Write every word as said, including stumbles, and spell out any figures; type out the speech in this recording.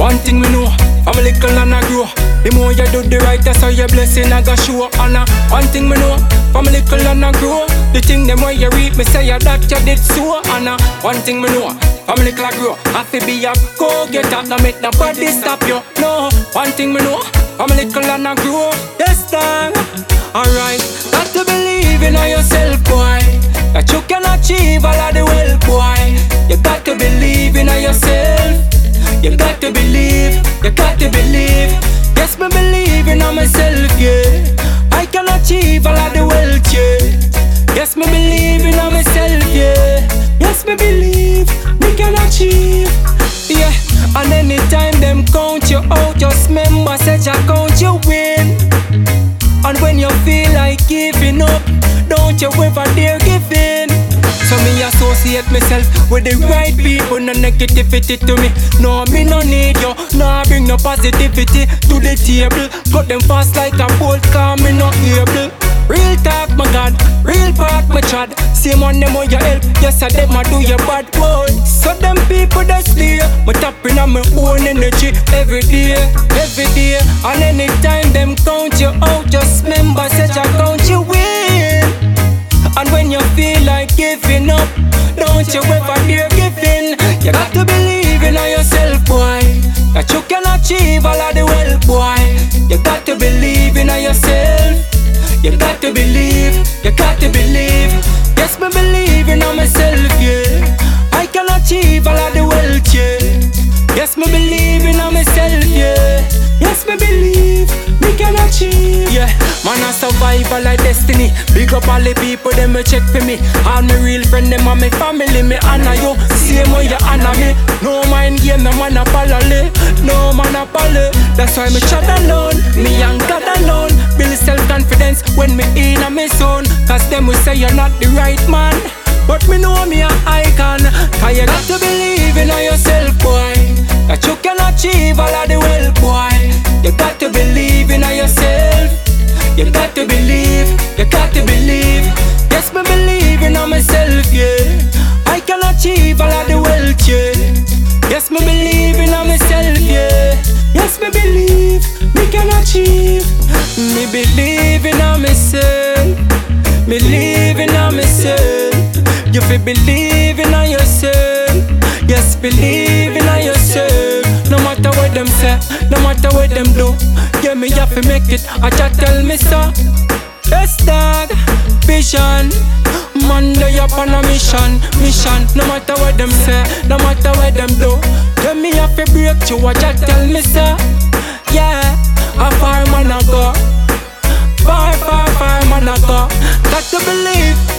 one thing me know, I'm a little and I grow. The more you do the right, that's how your blessing I got show. And uh, one thing me know, I'm a little and I grow. The thing them where you reap, me say ya that you did so. And uh, one thing me know, I'm a little I grow. I fi be a go-getter, no make nobody stop you. No, one thing me know, I'm a little and I grow. This time, alright, got to believe in yourself, boy. That you can achieve all of the wealth, boy. You got to believe in yourself. You got to believe, you got to believe. Yes, me believe in myself, yeah. I can achieve all of the wealth, yeah. Yes, me believe in myself, yeah. Yes, me believe me can achieve, yeah. And anytime them count you out, just remember, say I count you win. And when you feel like giving up, don't you ever dare give in. So me associate myself with the right people, no negativity to me. No, me no need you, no bring no positivity to the table. Cut them fast like a bolt, cause me no able. Real talk, my God, real part, my chad. Same on them on your help, yes I them a do your bad boy. So them people that slay, me tapping on my own energy every day, every day. And anytime them count you out, just remember, say I count you win. And when you feel like giving up, don't you ever dare give in. You got to believe in yourself, boy. That you can achieve all of the wealth, boy. You got to believe in yourself. You got to believe, you got to believe. Yes, me believe in myself, yeah. I can achieve all of the wealth, yeah. Yes, me believe in myself, yeah. Yes, me believe me can achieve, yeah. Man a survivor like destiny. Big up all the people, them me check for me. All my real friend, them and my family, me honor you. Same way you honor me. No mind game, no man a palale. No man a pale. That's why me chat alone. Me and God alone. Build self-confidence when me in a me zone. Cause them will say you're not the right man, but me know me a icon. Cause you got to believe in yourself, boy. That you can achieve all of the wealth, boy. You got to believe in yourself. You got to believe, you got to believe. Yes, me believe in myself, yeah. I can achieve all of the wealth, yeah. Yes, me believe in myself, yeah. Yes, me believe me can achieve. Me believe in myself. Me believe in myself. You feel believe in yourself. Yes, believe in yourself. No matter what them say, no matter what them do, yeah, me have to make it. I just tell me so. Yes, dog, vision. Man, they up on a mission, mission. No matter what them say, no matter what them do, yeah, me have to break you. I just tell me so. Yeah, a far man I go, far, far, far man I go. Got to believe.